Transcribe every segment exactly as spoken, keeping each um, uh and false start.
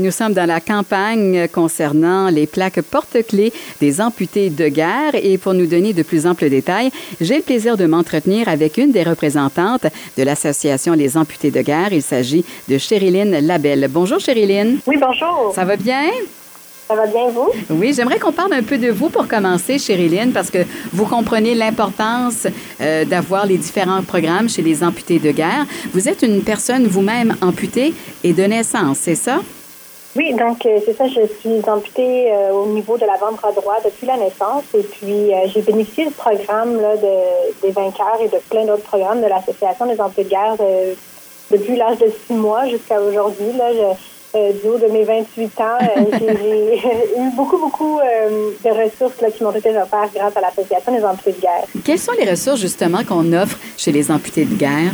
nous sommes dans la campagne concernant les plaques porte-clés des amputés de guerre et pour nous donner de plus amples détails, j'ai le plaisir de m'entretenir avec une des représentantes de l'Association Les amputés de guerre. Il s'agit de Chériline Labelle. Bonjour Chériline. Oui, bonjour. Ça va bien? Ça va bien, vous? Oui, j'aimerais qu'on parle un peu de vous pour commencer, Chériline, parce que vous comprenez l'importance euh, d'avoir les différents programmes chez les amputés de guerre. Vous êtes une personne vous-même amputée et de naissance, c'est ça? Oui, donc euh, c'est ça, je suis amputée euh, au niveau de l'avant-bras droit depuis la naissance et puis euh, j'ai bénéficié du programme là, de, des vainqueurs et de plein d'autres programmes de l'Association des amputés de guerre de, depuis l'âge de six mois jusqu'à aujourd'hui. Là, je, Euh, du haut de mes vingt-huit ans, euh, j'ai, j'ai eu beaucoup, beaucoup euh, de ressources là, qui m'ont été offertes grâce à l'Association des amputés de guerre. Quelles sont les ressources, justement, qu'on offre chez les amputés de guerre?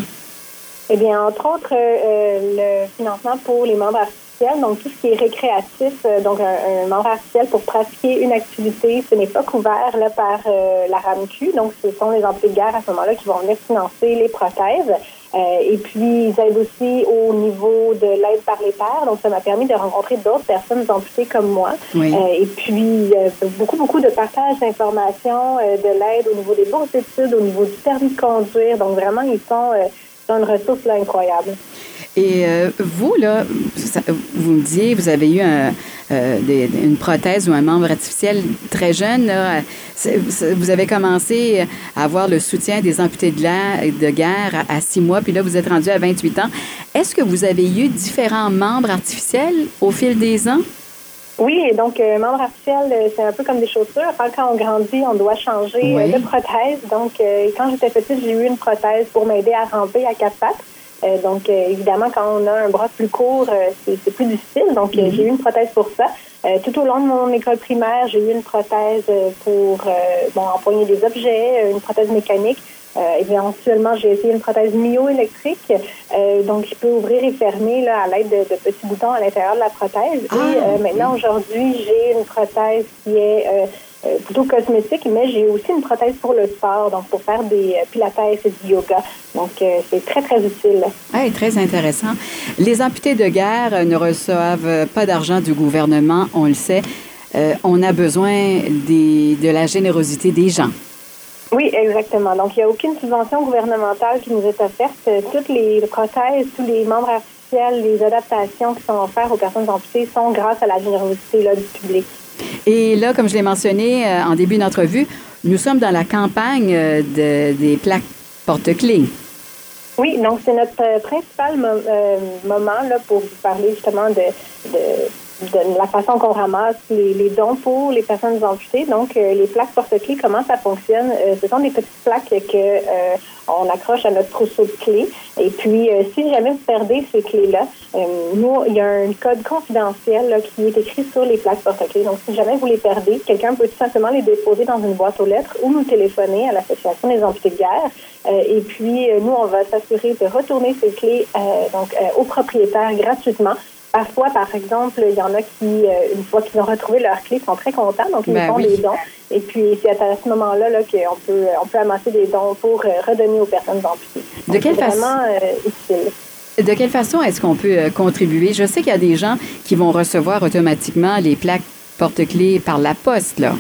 Eh bien, entre autres, euh, le financement pour les membres artificiels, donc tout ce qui est récréatif, euh, donc un, un membre artificiel pour pratiquer une activité, ce n'est pas couvert là, par euh, la RAMQ, donc ce sont les amputés de guerre à ce moment-là qui vont venir financer les prothèses. Euh, et puis, ils aident aussi au niveau de l'aide par les pairs. Donc, ça m'a permis de rencontrer d'autres personnes amputées comme moi. Oui. Euh, et puis, euh, beaucoup, beaucoup de partage d'informations, euh, de l'aide au niveau des bourses d'études, au niveau du permis de conduire. Donc, vraiment, ils sont, euh, sont une ressource là, incroyable. Et euh, vous, là, ça, vous me disiez, vous avez eu un, euh, des, une prothèse ou un membre artificiel très jeune. Là. C'est, c'est, vous avez commencé à avoir le soutien des amputés de, la, de guerre à, à six mois, puis là, vous êtes rendu à vingt-huit ans. Est-ce que vous avez eu différents membres artificiels au fil des ans? Oui, et donc, euh, membre artificiel, c'est un peu comme des chaussures. Enfin, quand on grandit, on doit changer oui. euh, de prothèse. Donc, euh, quand j'étais petite, j'ai eu une prothèse pour m'aider à ramper à quatre pattes. Euh, donc, euh, évidemment, quand on a un bras plus court, euh, c'est, c'est plus difficile. Donc, euh, mm-hmm. j'ai eu une prothèse pour ça. Euh, tout au long de mon école primaire, j'ai eu une prothèse pour euh, bon, empoigner des objets, une prothèse mécanique. Euh, éventuellement, j'ai essayé une prothèse myo-électrique. Euh, donc, je peux ouvrir et fermer là, à l'aide de, de petits boutons à l'intérieur de la prothèse. Ah, et euh, okay. Maintenant, aujourd'hui, j'ai une prothèse qui est euh, euh, plutôt cosmétique, mais j'ai aussi une prothèse pour le sport, donc pour faire des euh, pilates et du yoga. Donc, euh, c'est très, très utile. Oui, très intéressant. Les amputés de guerre ne reçoivent pas d'argent du gouvernement, on le sait. Euh, on a besoin des, de la générosité des gens. Oui, exactement. Donc, il n'y a aucune subvention gouvernementale qui nous est offerte. Toutes les prothèses, tous les membres artificiels, les adaptations qui sont offertes aux personnes amputées sont grâce à la générosité là, du public. Et là, comme je l'ai mentionné euh, en début d'entrevue, nous sommes dans la campagne euh, de, des plaques porte-clés. Oui, donc c'est notre euh, principal mo- euh, moment là, pour vous parler justement de... de de la façon qu'on ramasse les, les dons pour les personnes amputées. Donc, euh, les plaques porte-clés, comment ça fonctionne? Euh, ce sont des petites plaques que euh, on accroche à notre trousseau de clés. Et puis, euh, si jamais vous perdez ces clés-là, euh, nous, il y a un code confidentiel là, qui est écrit sur les plaques porte-clés. Donc, si jamais vous les perdez, quelqu'un peut tout simplement les déposer dans une boîte aux lettres ou nous téléphoner à l'Association des amputés de guerre. Euh, et puis, euh, nous, on va s'assurer de retourner ces clés euh, donc euh, au propriétaire gratuitement. Parfois, par exemple, il y en a qui, euh, une fois qu'ils ont retrouvé leurs clés, sont très contents, donc ils ben font oui. des dons. Et puis, c'est à ce moment-là là, qu'on peut, on peut amasser des dons pour euh, redonner aux personnes amputées. De quelle c'est façon? vraiment euh, utile. De quelle façon est-ce qu'on peut euh, contribuer? Je sais qu'il y a des gens qui vont recevoir automatiquement les plaques porte-clés par la poste, là.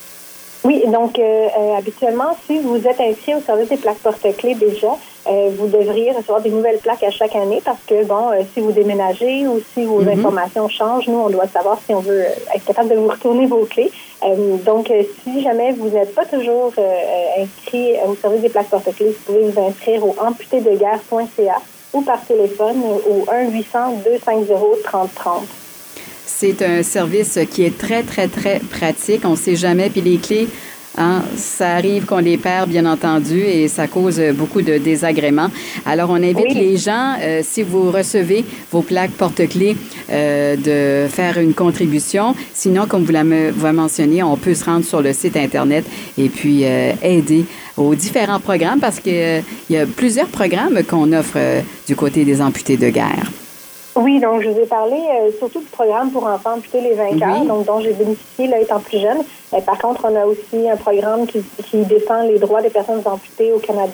Oui, donc euh, euh, habituellement, si vous êtes inscrit au service des plaques porte-clés déjà, euh, vous devriez recevoir des nouvelles plaques à chaque année parce que, bon, euh, si vous déménagez ou si vos mm-hmm. informations changent, nous, on doit savoir si on veut être capable de vous retourner vos clés. Euh, donc, euh, si jamais vous n'êtes pas toujours euh, inscrit au service des plaques porte-clés, vous pouvez vous inscrire au amputé de guerre point c a ou par téléphone au un huit cents deux cent cinquante trente trente. C'est un service qui est très, très, très pratique. On ne sait jamais. Puis les clés, hein, ça arrive qu'on les perd, bien entendu, et ça cause beaucoup de désagréments. Alors, on invite oui. les gens, euh, si vous recevez vos plaques porte-clés, euh, de faire une contribution. Sinon, comme vous l'avez mentionné, on peut se rendre sur le site Internet et puis euh, aider aux différents programmes parce qu'il euh, y a plusieurs programmes qu'on offre euh, du côté des amputés de guerre. Oui, donc je vous ai parlé euh, surtout du programme pour enfants amputés les vainqueurs, oui. donc dont j'ai bénéficié là étant plus jeune. Euh, par contre, on a aussi un programme qui, qui défend les droits des personnes amputées au Canada.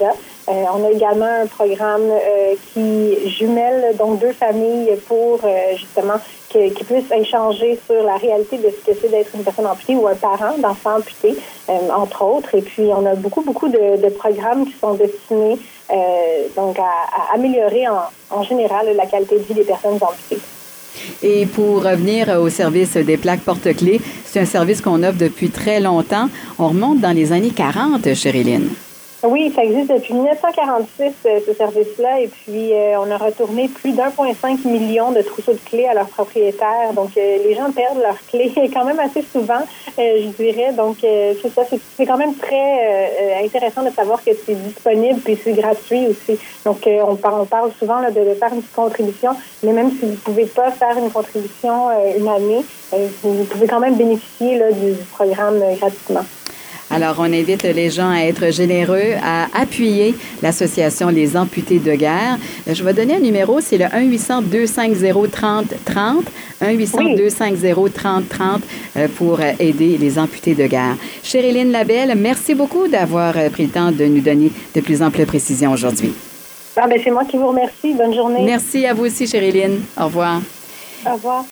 Euh, on a également un programme euh, qui jumelle donc deux familles pour euh, justement que, qui puissent échanger sur la réalité de ce que c'est d'être une personne amputée ou un parent d'enfant amputé, euh, entre autres. Et puis, on a beaucoup, beaucoup de, de programmes qui sont destinés euh, donc à, à améliorer en, en général la qualité de vie des personnes amputées. Et pour revenir au service des plaques porte-clés, c'est un service qu'on offre depuis très longtemps. On remonte dans les années quarante, Chériline. Oui, ça existe depuis dix-neuf cent quarante-six, euh, ce service-là, et puis euh, on a retourné plus d'un virgule cinq million de trousseaux de clés à leurs propriétaires. Donc, euh, les gens perdent leurs clés quand même assez souvent, euh, je dirais. Donc, euh, c'est ça, c'est, c'est quand même très euh, intéressant de savoir que c'est disponible puis c'est gratuit aussi. Donc, euh, on, parle, on parle souvent là, de, de faire une contribution, mais même si vous ne pouvez pas faire une contribution euh, une année, euh, vous pouvez quand même bénéficier là, du, du programme euh, gratuitement. Alors, on invite les gens à être généreux, à appuyer l'association Les Amputés de guerre. Je vais donner un numéro, c'est le un huit cents deux cinq zéro trente trente, un huit cents deux cinq zéro trente trente pour aider les amputés de guerre. Chériline Labelle, merci beaucoup d'avoir pris le temps de nous donner de plus amples précisions aujourd'hui. Ah ben, c'est moi qui vous remercie. Bonne journée. Merci à vous aussi, Chériline. Au revoir. Au revoir.